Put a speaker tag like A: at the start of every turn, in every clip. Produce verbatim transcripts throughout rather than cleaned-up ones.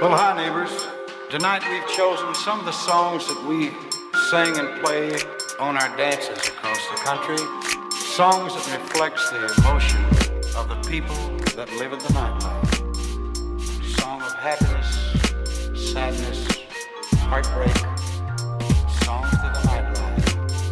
A: Well, hi, neighbors. Tonight we've chosen some of the songs that we sing and play on our dances across the country. Songs that reflects the emotion of the people that live in the nightlife. Song of happiness, sadness, heartbreak. Songs to the nightlife.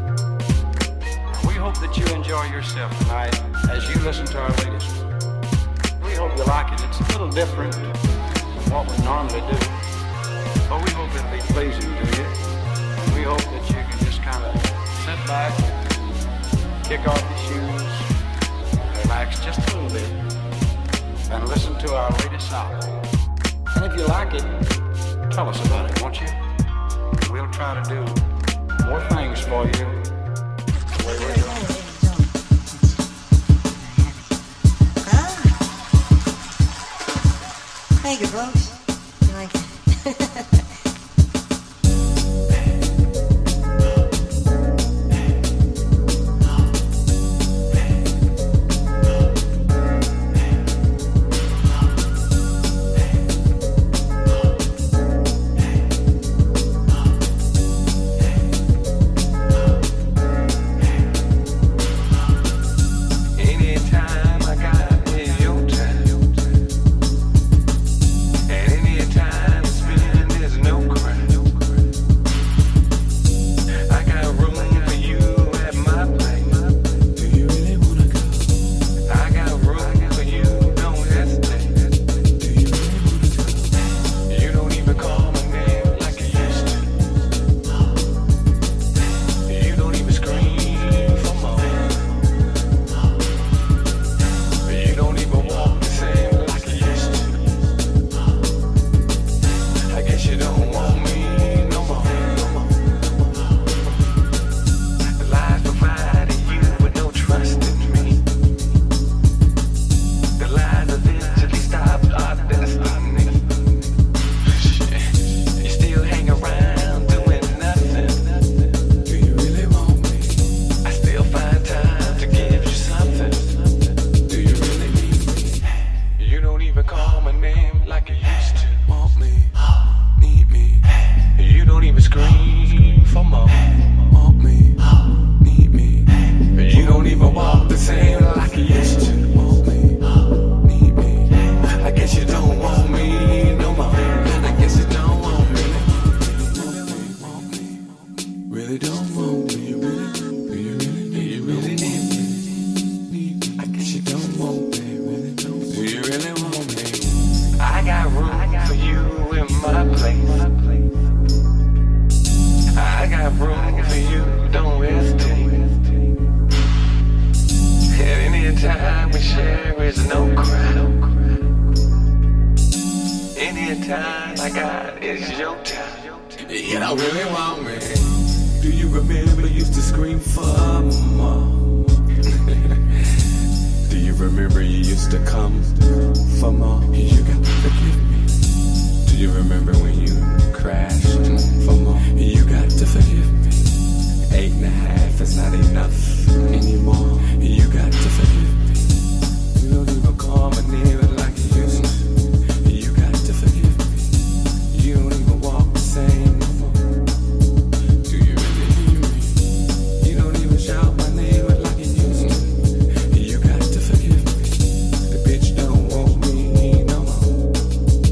A: We hope that you enjoy yourself tonight as you listen to our latest. We hope you like it. It's a little different from what we normally do, but we hope it'll be pleasing to you. And we hope that you can just kind of sit back, kick off your shoes, relax just a little bit, and listen to our latest album. And if you like it, tell us about it, won't you? We'll try to do more things for you the way we're doing.
B: Thank you, folks. You like it?
C: Bitch don't want me no more.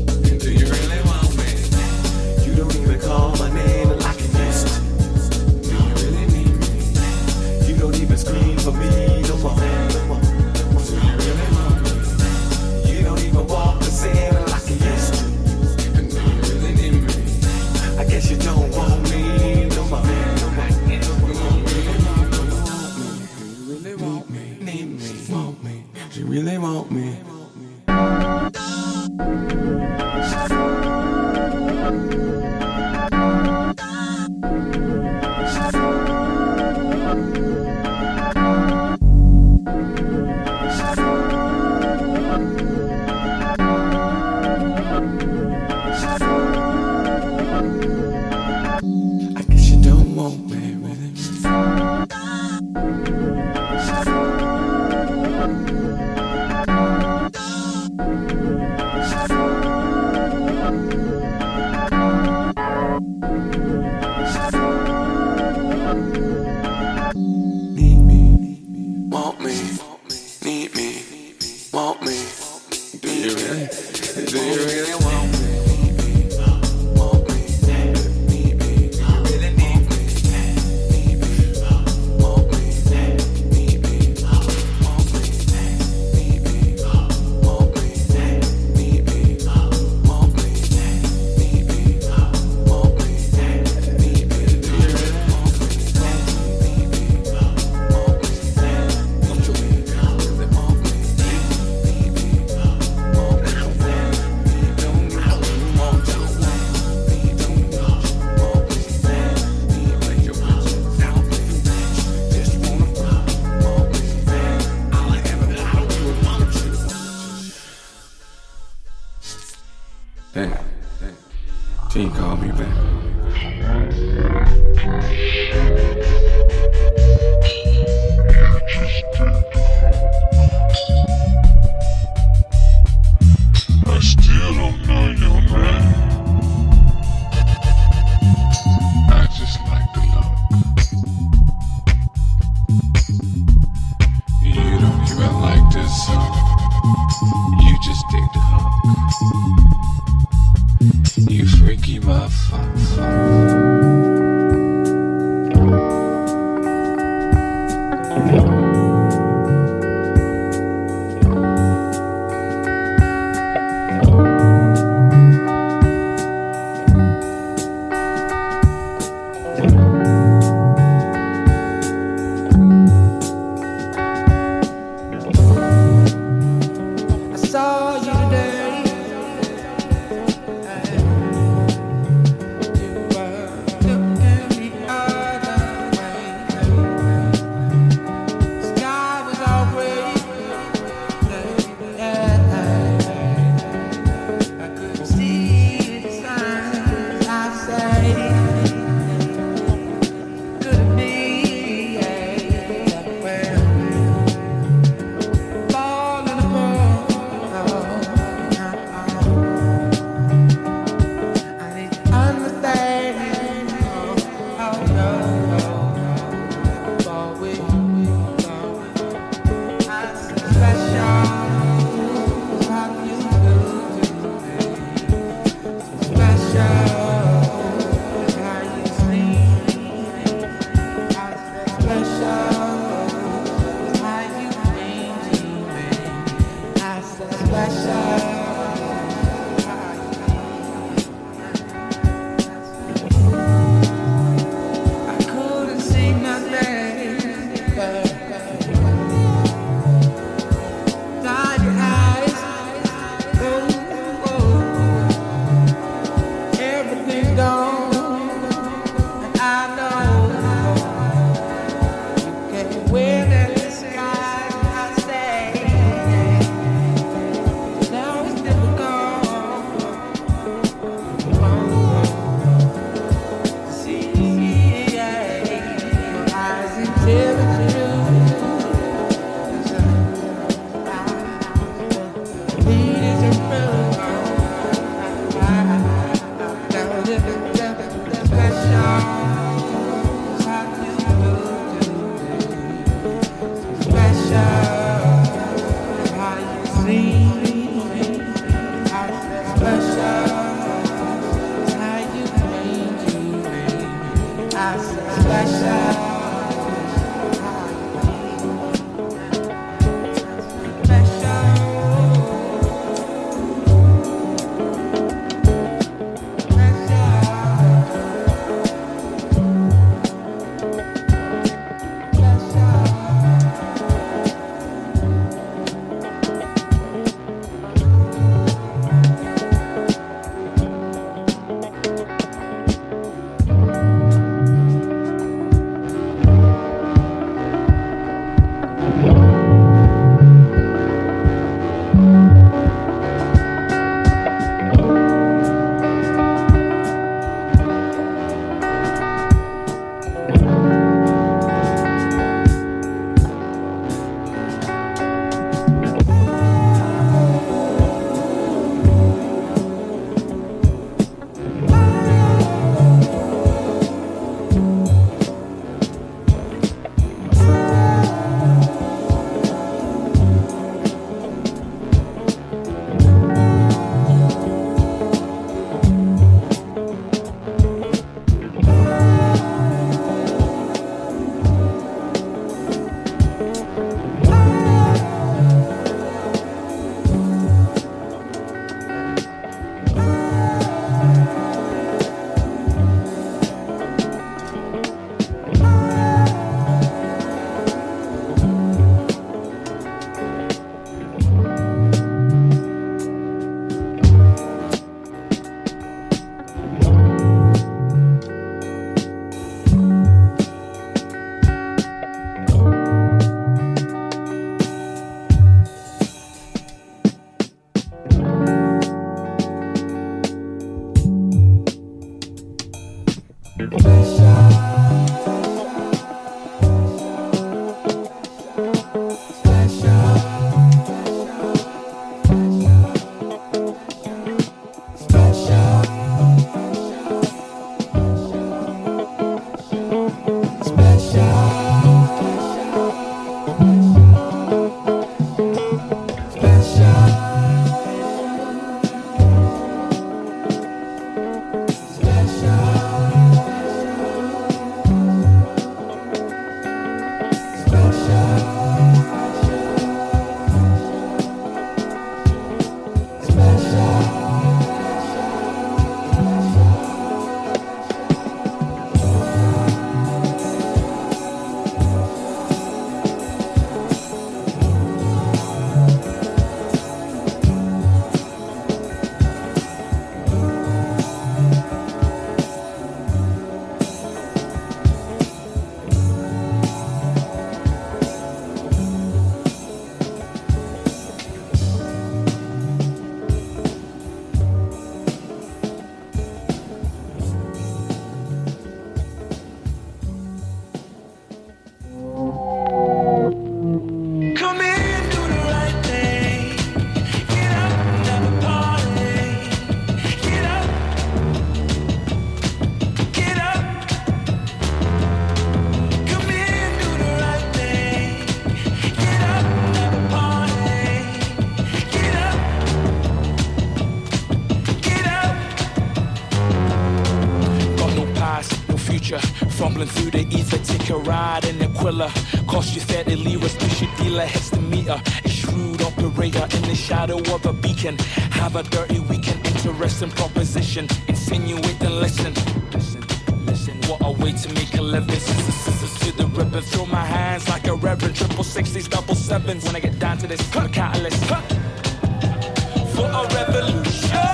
C: future. Fumbling through the ether, take a ride in Aquila. Cost you thirty liras, push your dealer, heads the meter. A shrewd operator in the shadow of a beacon. Have a dirty weekend, interesting proposition. Insinuate and listen. Listen, listen. What a way to make a living. Scissors to the ribbon. Throw my hands like a reverend. Triple sixties, double sevens. When I get down to this, a catalyst. For a revolution.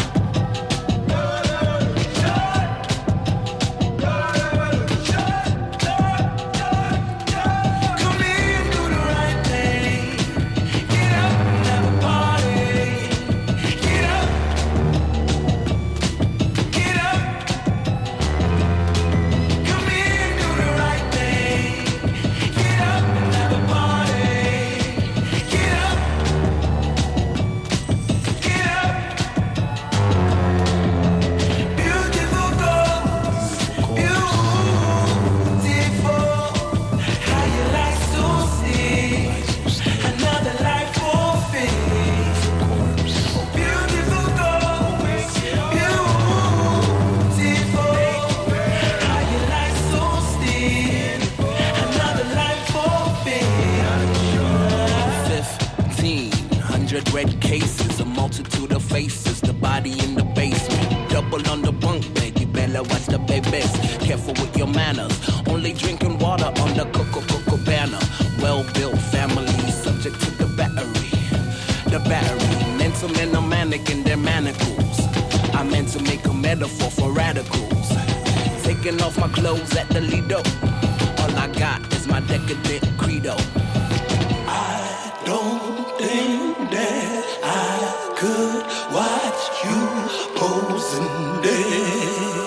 D: Red cases, a multitude of faces, the body in the basement. Double on the bunk bed, you better watch the babies. Careful with your manners, only drinking water on the Coca-Cola banner. Well-built family, subject to the battery. The battery, mental men are manic in their manacles. I meant to make a metaphor for radicals. Taking off my clothes at the Lido. All I got is my decadent credo. I don't think that I could watch you posing there.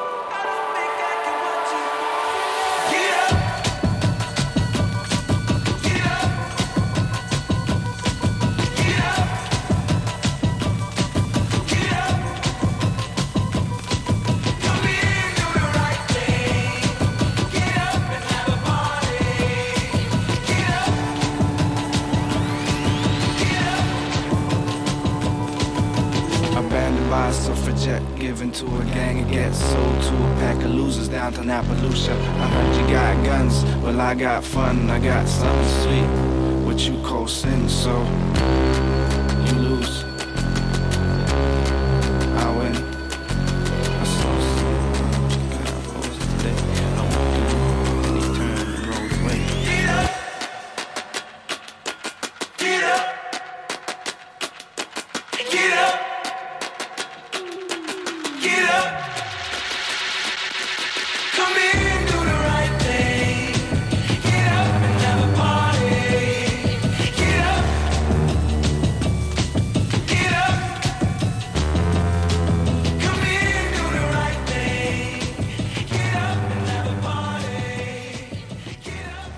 E: Given to a gang, it gets sold to a pack of losers down to Appaloosa. I heard you got guns, well I got fun. I got something sweet, what you call sin. So you lose, I win. I saw some God rose today. I went through, and he turned and rode away. Get up, get up, get up. Get up, come in, do the right thing. Get up and have a party. Get up, get up, come in, do the right thing. Get up and have a party. Get up.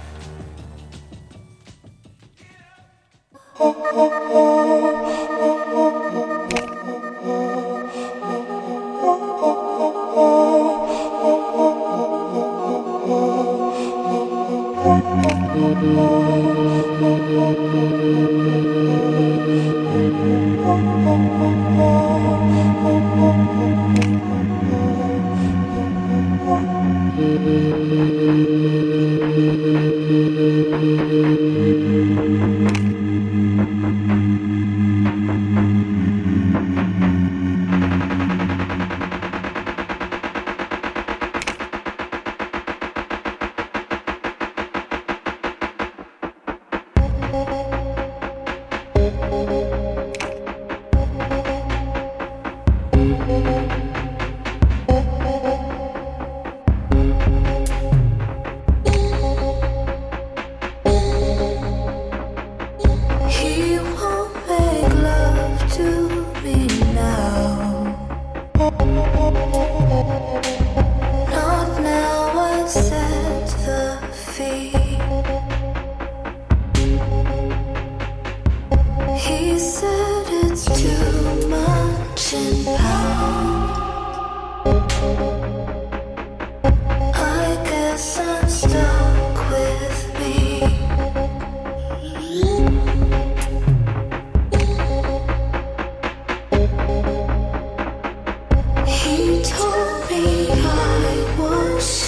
F: He told me I was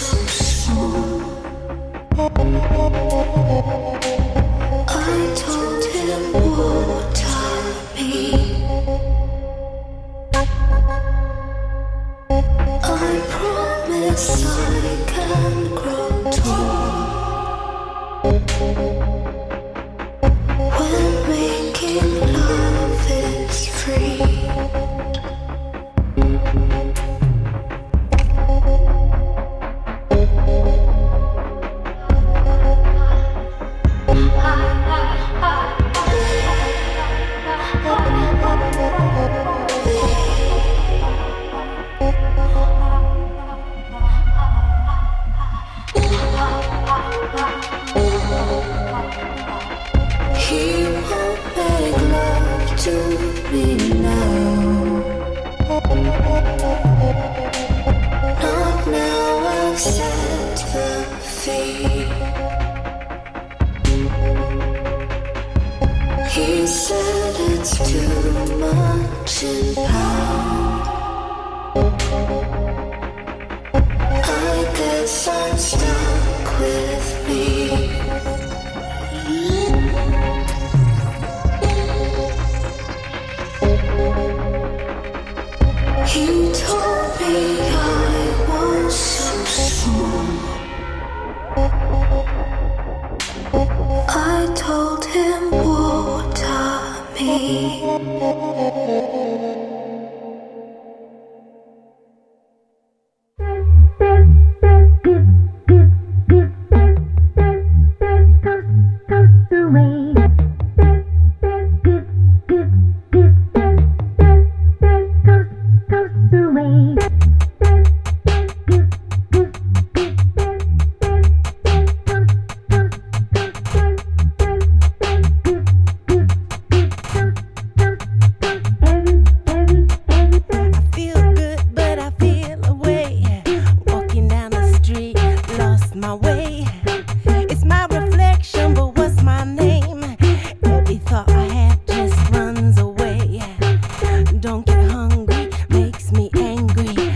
F: Don't get hungry, makes me angry.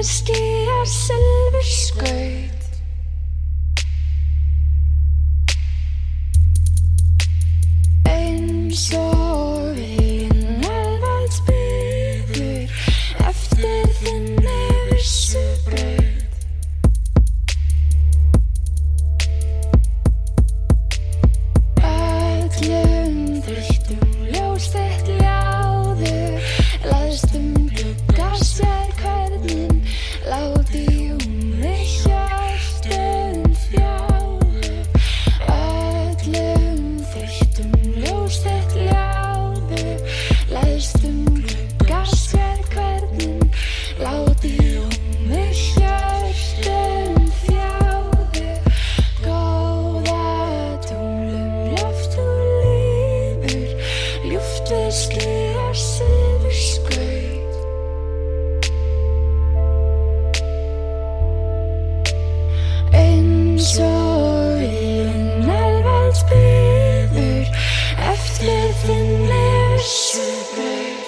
F: skýjar silfurskaut. Eins og veginn alveg biður eftir þinni vissu braut. Öllum þreyttum ljós þitt ljáðu, læðstum glugga sér hvernig láti mig hjartun þjáðu. Öllum þreyttum ljós þitt ljáðu, læðstum glugga sér hvernig láti mig hjartun þjáðu. Góða tunglum loft og lífur, ljúft við skýjar silfurskaut. Eins og veginn alveg biður eftir þinni vissu braut.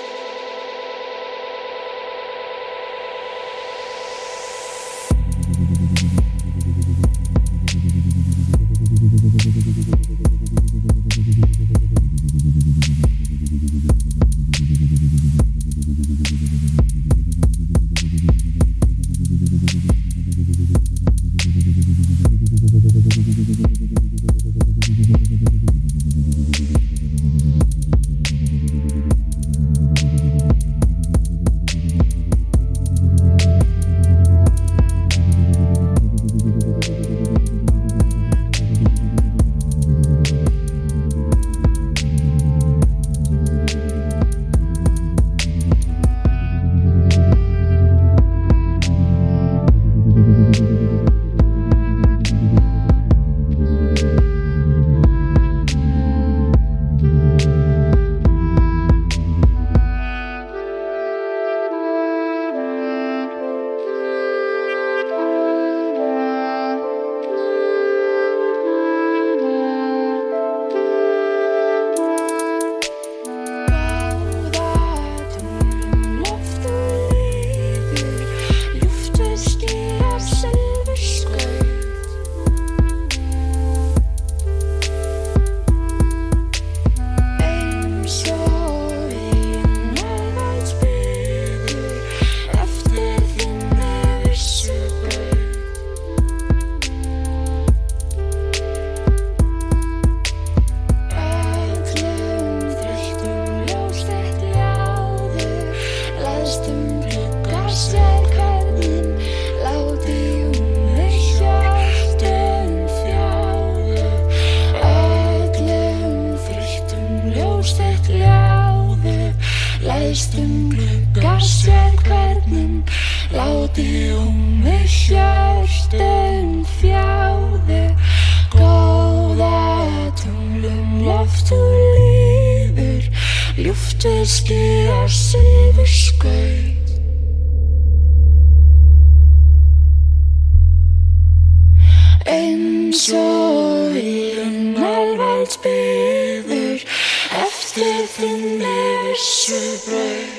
F: Læstum glugga sér hvernig láti mig hjartun þjáðu. Góða tunglum loft og lífur, ljúft við skýjar silfurskaut. Eins og veginn alveg biður eftir þinni vissu braut.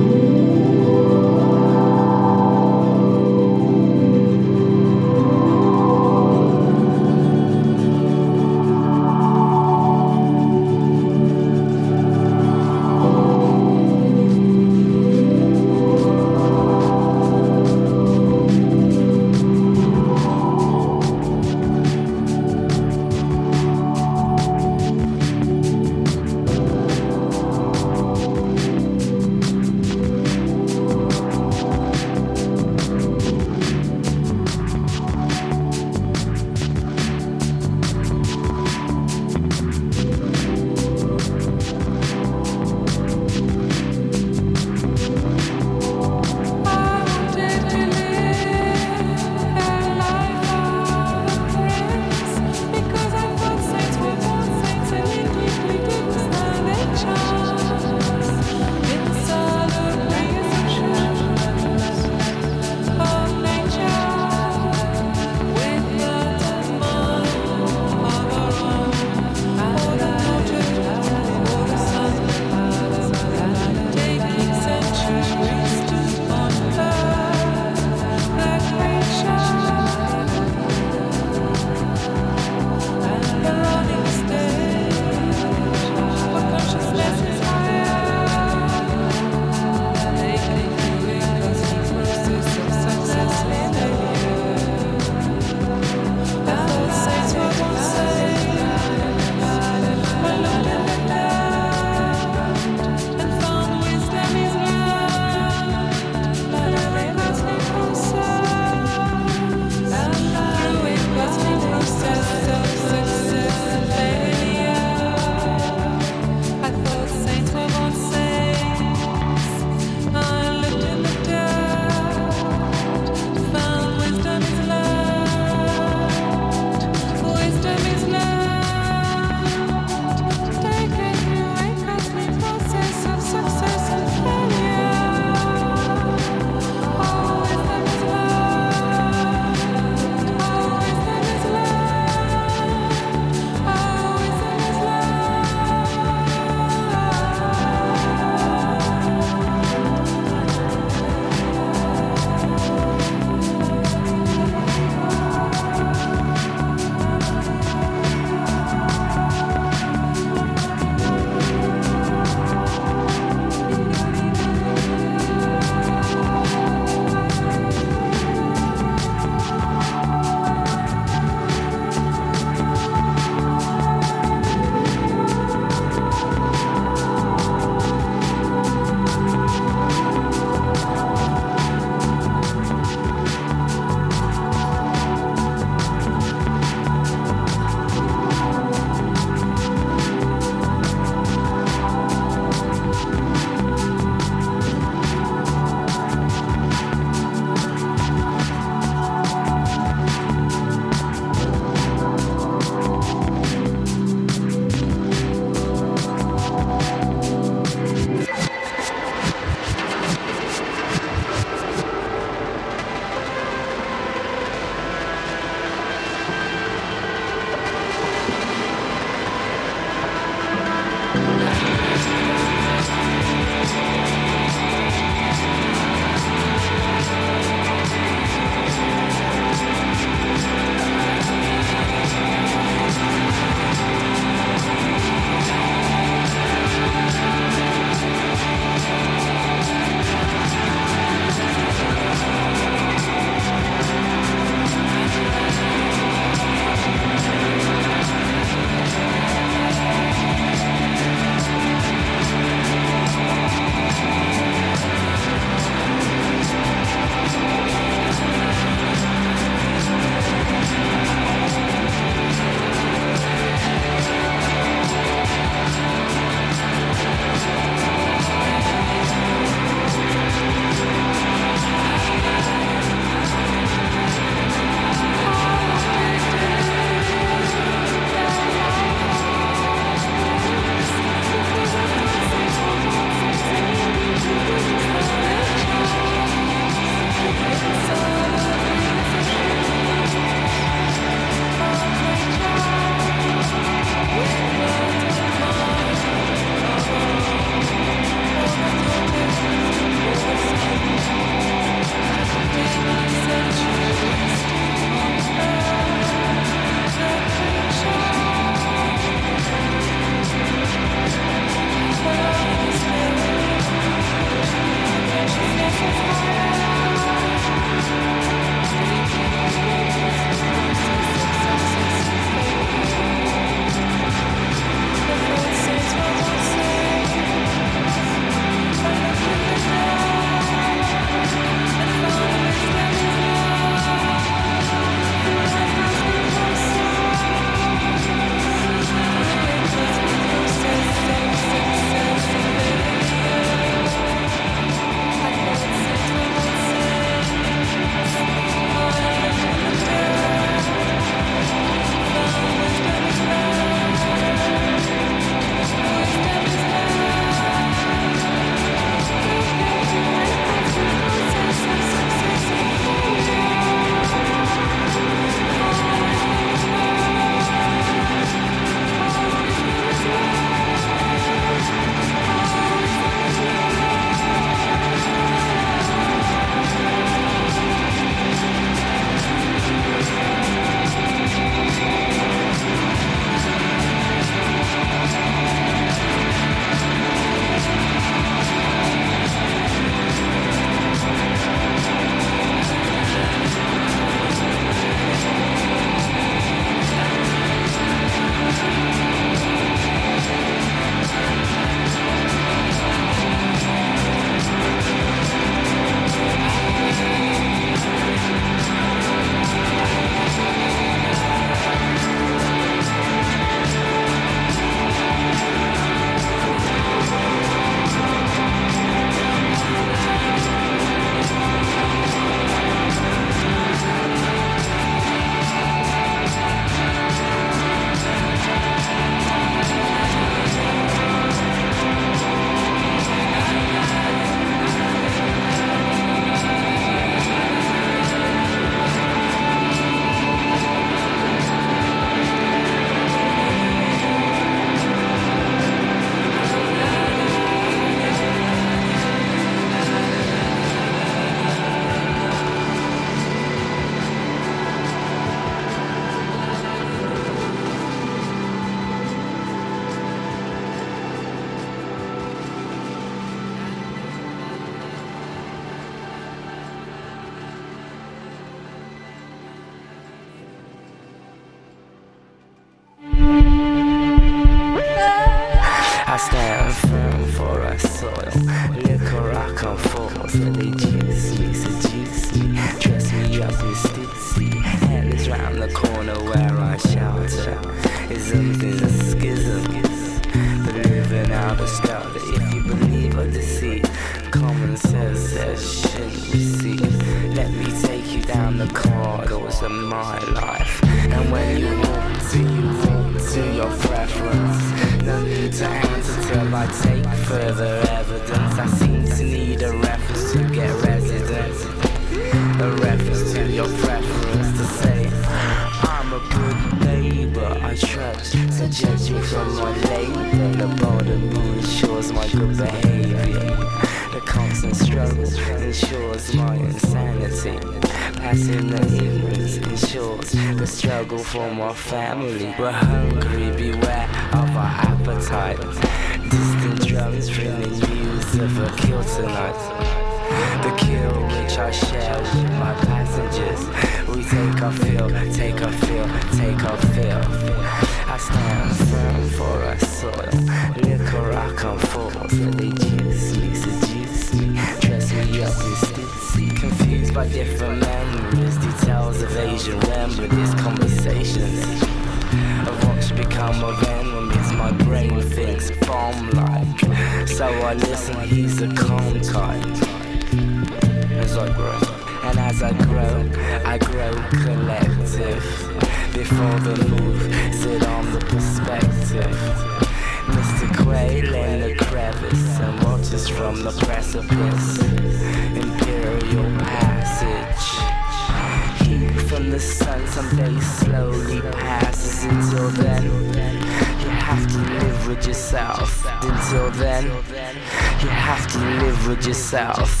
G: so they juice me, seduce me, dress me up in stitsy. Headless round the corner where I shelter. Isms in the schisms, but living out a scout. If you believe or deceit, common sense says shouldn't receive. Let me take you down the corridors of my life. And when you walk to, you walk to your preference. No need to answer till I take further evidence. I seem to need a reference to get residence. A reference to your preference to say I'm a good neighbor, I trust. So judge me from my label. The border ensures my good behavior. The constant struggle ensures my insanity. Passing the ignorance ensures the struggle for my family. We're hungry, beware of our appetite. Distant drums bringing news of a kill tonight. The kill which I share with my passengers. We take our fill, take our fill, take our fill. I stand firm for our soil. Liquor I come for, so they juice me, seduce me, dress me up in stitsy. Confused by different memories, details of Asian remedies, conversations of what's become of enemies. My brain thinks bomb-like, so I listen, he's a calm type. As I grow, and as I grow, I grow collective. Before the move, sit on the perspective. Mister Quail in the crevice and watches from the precipice. Imperial passage. Heat from the sun someday slowly passes. Until then, you have to live with yourself. Until then, you have to live with yourself.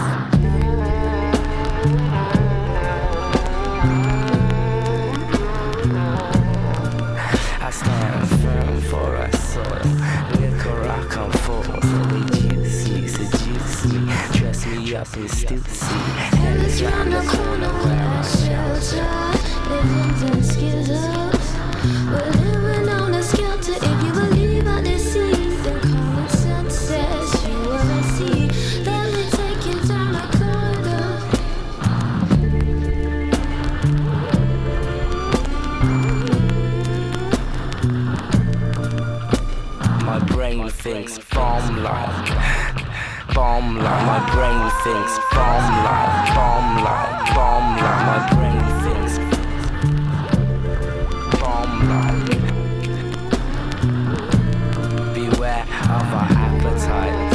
G: I stand firm for our soil. Liquor I come for, so they juice me, seduce me, dress me up in stitsy.
F: And it's round the corner where I shelter. Living in schisms, we're living on a skelter. If you believe I deceive, then common sense says you will see. Let me take you down the corridor.
G: My brain thinks bomb-like, bomb-like. My brain thinks bomb-like, bomb-like, bomb-like. My brain thinks bomb-like. Beware of our appetite.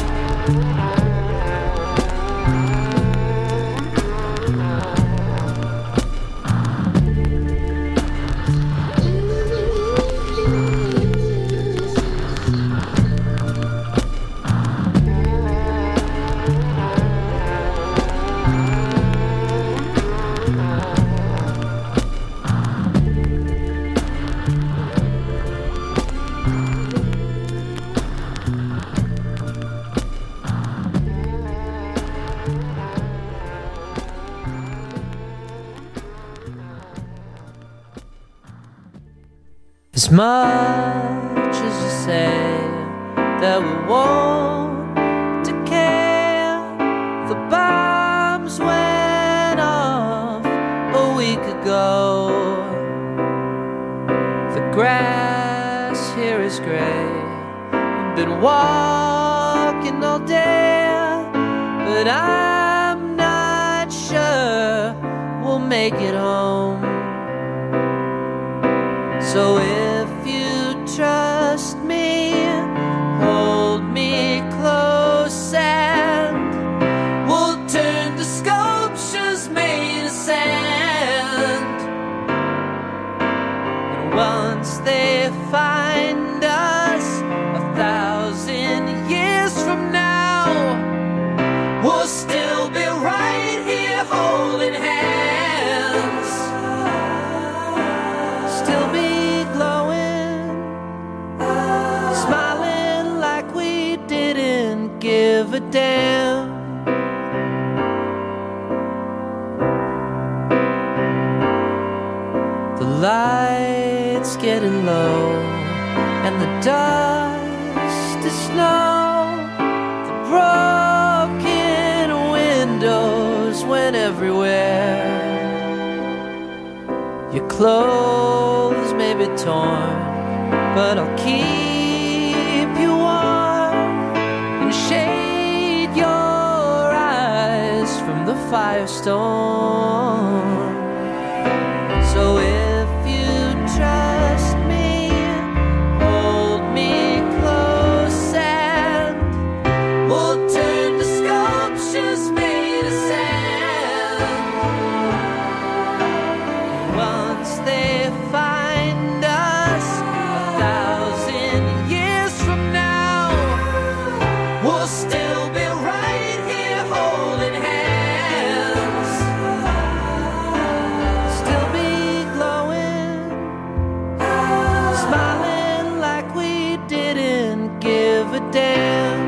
H: As much as you say that we won't decay, the bombs went off a week ago. The grass here is grey. We've been walking all day, but I'm not sure we'll make it home. So if you trust me, hold me close and we'll turn to sculptures made of sand. And once they find us a thousand years from now, we'll still be right here holding hands. Still be give a damn. The light's getting low and the dust is snow. The broken Your clothes may be torn, but I'll keep you warm and shade your eyes from the firestorm. So if you trust me, hold me close and we'll turn to sculptures made of sand. Once they find us a thousand years from now, we'll still be right here holding hands. Still be glowing, smiling like we didn't give a damn.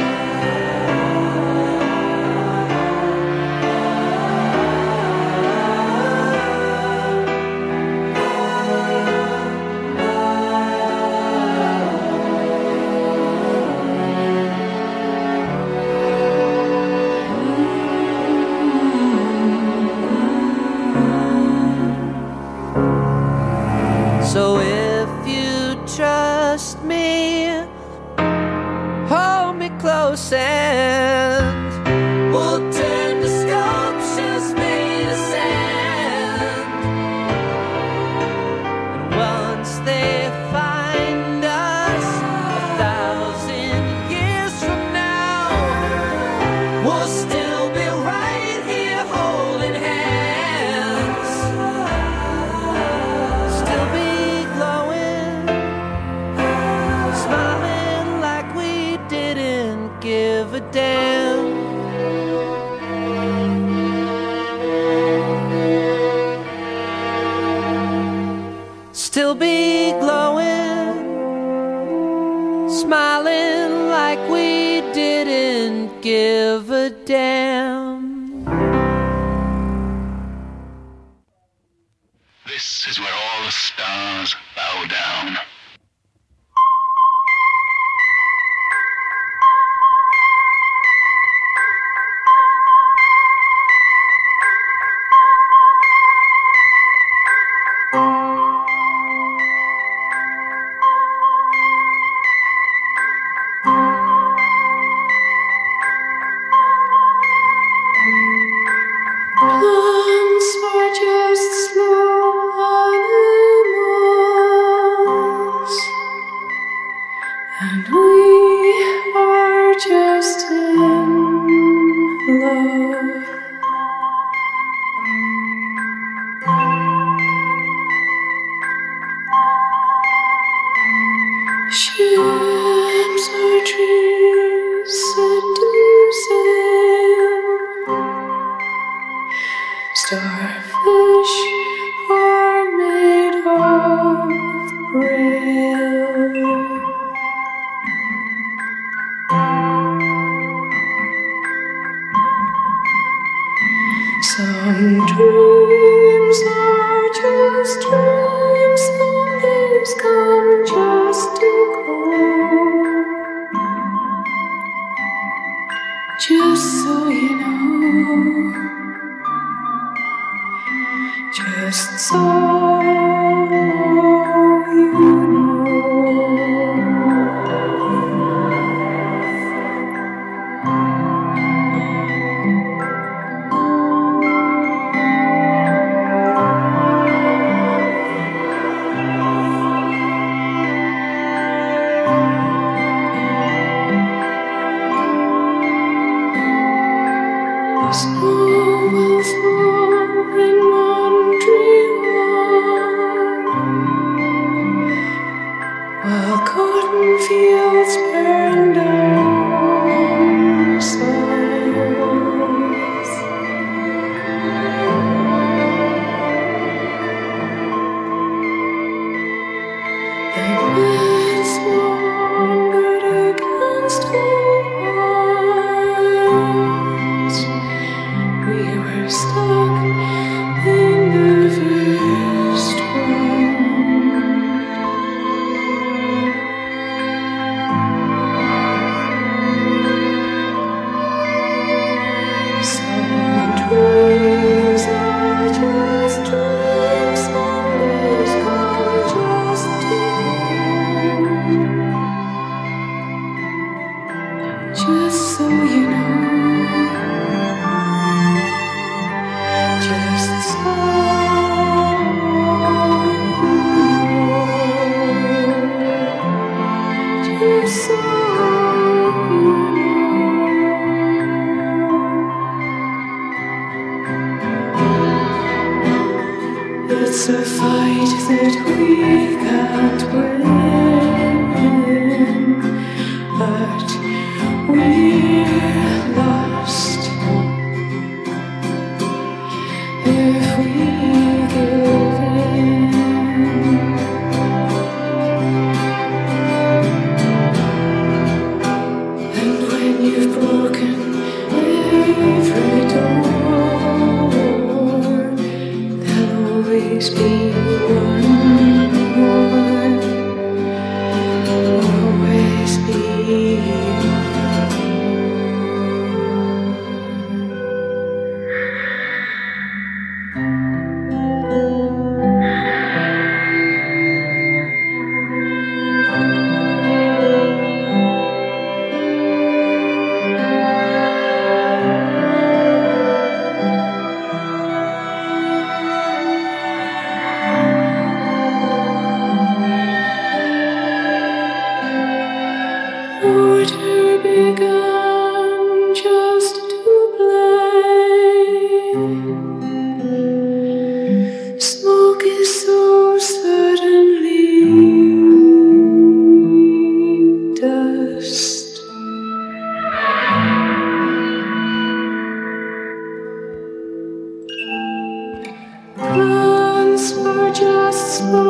H: So if you trust me, hold me close and we'll turn to sculptures made of sand. And once they find us a thousand years from now, we'll still be right here holding hands. Still be glowing, smiling like we didn't give a damn. Still be glowing, smiling like we didn't give a damn.
I: This is where all the stars bow down.
F: Plants are just slow animals, and we are just in love. Ships are trees set to sail. Starfish are made of braille. Some dreams are just dreams, some days come just to go. Just so you know, just so you Snow will fall in Montreal.
J: It's a fight that we can't win, but we're lost if we give in. And when you've broken every door, there'll always be one more, always be order began just to play. Smoke is so suddenly dust. Plans were just spoken.